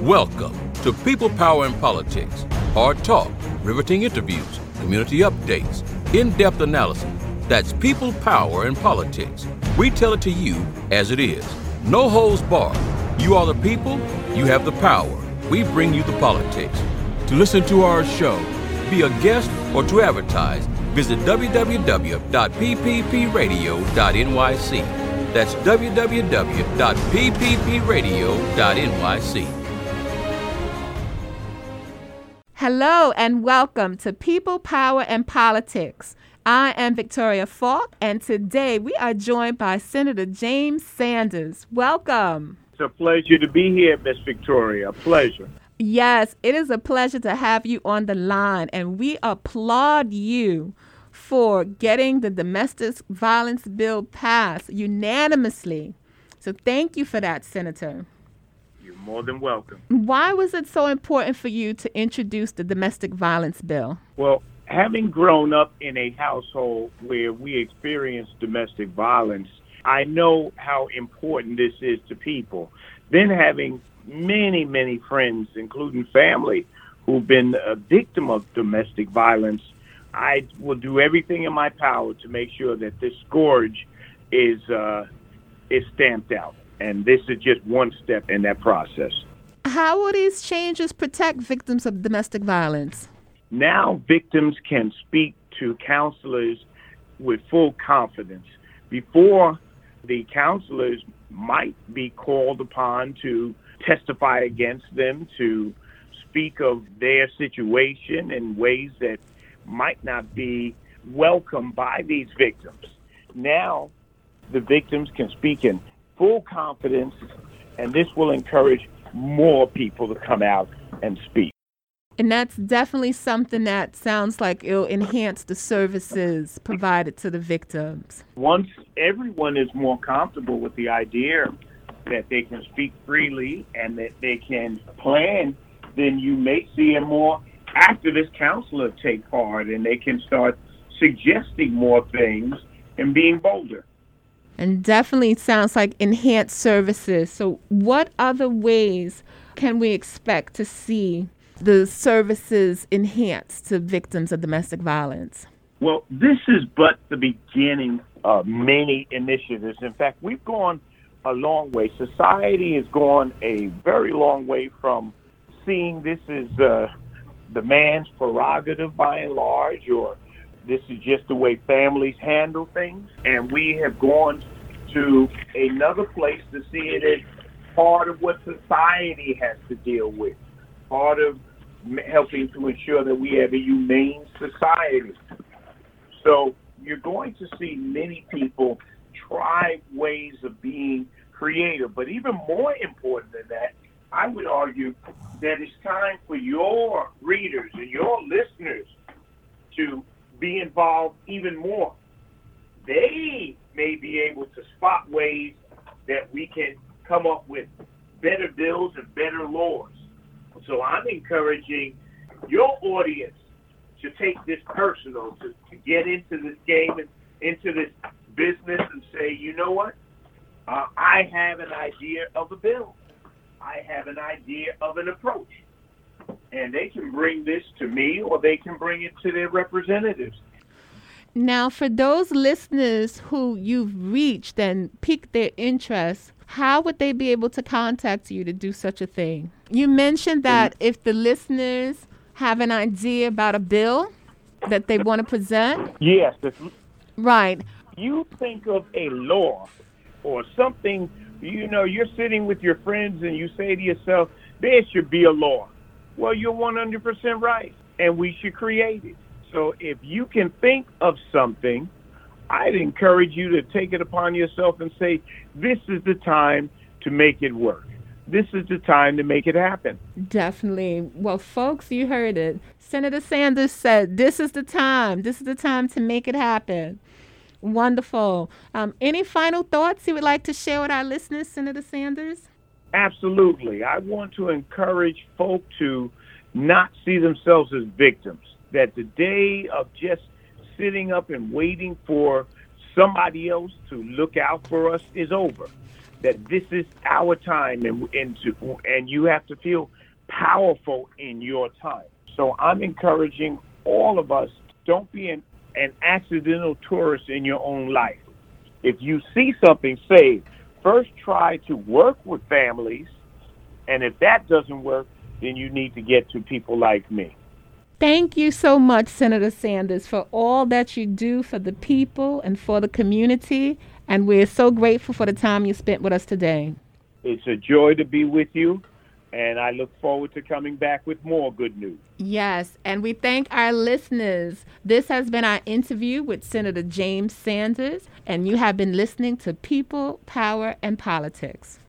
Welcome to People, Power, and Politics. Hard talk, riveting interviews, community updates, in-depth analysis. That's People, Power, and Politics. We tell it to you as it is. No holds barred. You are the people, you have the power. We bring you the politics. To listen to our show, be a guest, or to advertise, visit www.pppradio.nyc. That's www.pppradio.nyc. Hello and welcome to People, Power, and Politics. I am Victoria Falk, and today we are joined by Senator James Sanders. Welcome. It's a pleasure to be here, Miss Victoria. A pleasure. Yes, it is a pleasure to have you on the line, and we applaud you for getting the domestic violence bill passed unanimously. So thank you for that, Senator. You're more than welcome. Why was it so important for you to introduce the domestic violence bill? Well, having grown up in a household where we experienced domestic violence, I know how important this is to people. Then having many, many friends, including family, who've been a victim of domestic violence, I will do everything in my power to make sure that this scourge is stamped out. And this is just one step in that process. How will these changes protect victims of domestic violence? Now victims can speak to counselors with full confidence. Before, the counselors might be called upon to testify against them, to speak of their situation in ways that might not be welcomed by these victims. Now, the victims can speak in full confidence, and this will encourage more people to come out and speak. And that's definitely something that sounds like it'll enhance the services provided to the victims. Once everyone is more comfortable with the idea that they can speak freely and that they can plan, then you may see a more activist counselor take part, and they can start suggesting more things and being bolder. And definitely sounds like enhanced services. So what other ways can we expect to see the services enhanced to victims of domestic violence? Well, this is but the beginning of many initiatives. In fact, we've gone a long way. Society has gone a very long way from seeing this as the man's prerogative by and large, or this is just the way families handle things. And we have gone to another place to see it as part of what society has to deal with, part of helping to ensure that we have a humane society. So you're going to see many people try ways of being creative. But even more important than that, I would argue that it's time for your readers and your listeners to be involved even more. They may be able to spot ways that we can come up with better bills and better laws. So I'm encouraging your audience to take this personal, to get into this game and into this business and say, you know what? I have an idea of a bill. I have an idea of an approach. And they can bring this to me, or they can bring it to their representatives. Now, for those listeners who you've reached and piqued their interest, how would they be able to contact you to do such a thing? You mentioned that if the listeners have an idea about a bill that they want to present. Yes. Right. You think of a law or something, you're sitting with your friends and you say to yourself, there should be a law. Well, you're 100% right, and we should create it. So if you can think of something, I'd encourage you to take it upon yourself and say, this is the time to make it work. This is the time to make it happen. Definitely. Well, folks, you heard it. Senator Sanders said, this is the time. This is the time to make it happen. Wonderful. Any final thoughts you would like to share with our listeners, Senator Sanders? Absolutely. I want to encourage folk to not see themselves as victims, that the day of just sitting up and waiting for somebody else to look out for us is over. that this is our time, and you have to feel powerful in your time. So I'm encouraging all of us, don't be an accidental tourist in your own life. If you see something, say, first try to work with families, and if that doesn't work, then you need to get to people like me. Thank you so much, Senator Sanders, for all that you do for the people and for the community. And we're so grateful for the time you spent with us today. It's a joy to be with you, and I look forward to coming back with more good news. Yes, and we thank our listeners. This has been our interview with Senator James Sanders, and you have been listening to People, Power, and Politics.